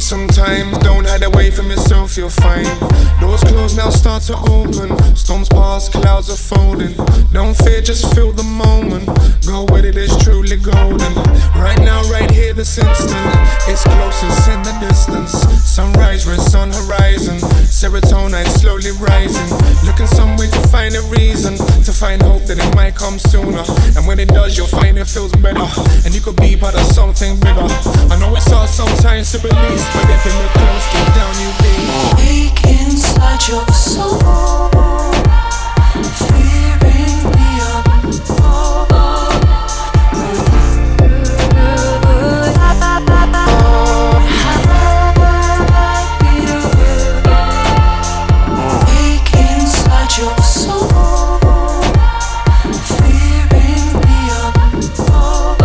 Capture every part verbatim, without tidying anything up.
sometimes. Don't hide away from yourself, you'll find doors closed now start to open. Storms pass, clouds are folding. Don't fear, just feel the moment. Go with it, it's truly golden. Right now, right here, this instant. It's closest in the distance. Sunrise, red sun horizon. Serotonin slowly rising. Looking somewhere to find a reason, to find hope that it might come sooner. And when it does, you'll find it feels better. And you could be part of something bigger. I know it's hard sometimes to release, but if you look close, deep down you be Wake inside your soul, fearing the unknown. Wake inside your soul, fearing the unknown.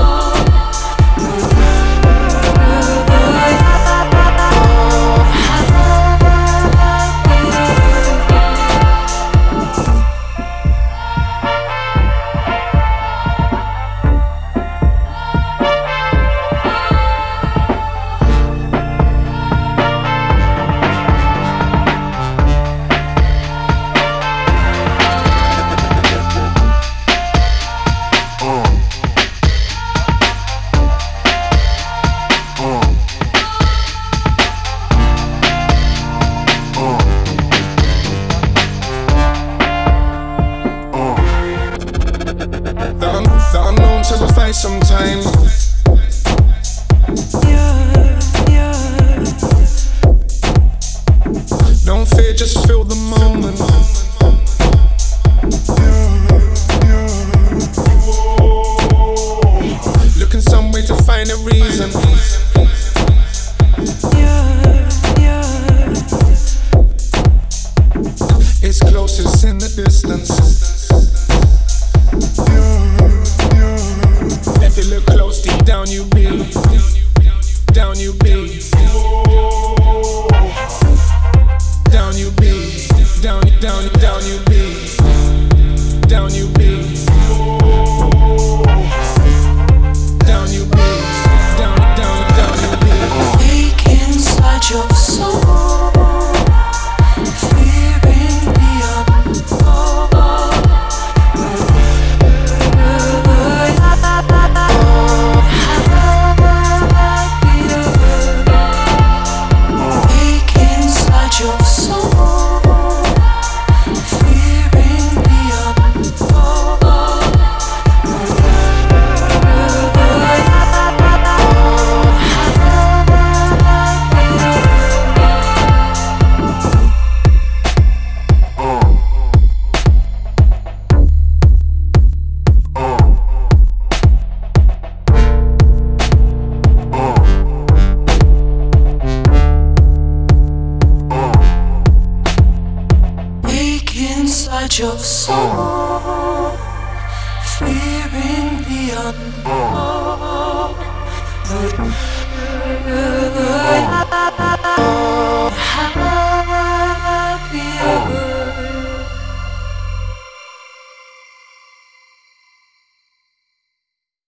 The unknown terrifies sometimes. Yeah, yeah. Don't fear, just feel the moment. Looking some way to find a reason. Yeah, yeah. It's closest in the distance. If you look close, deep down you be, down you be, down you be, down, down, down you be, down you be, down you be, down, down, down you be. Wake inside your soul, fearing the unknown. Wake inside your soul, fearing the unknown. Wake inside your soul, fearing the unknown.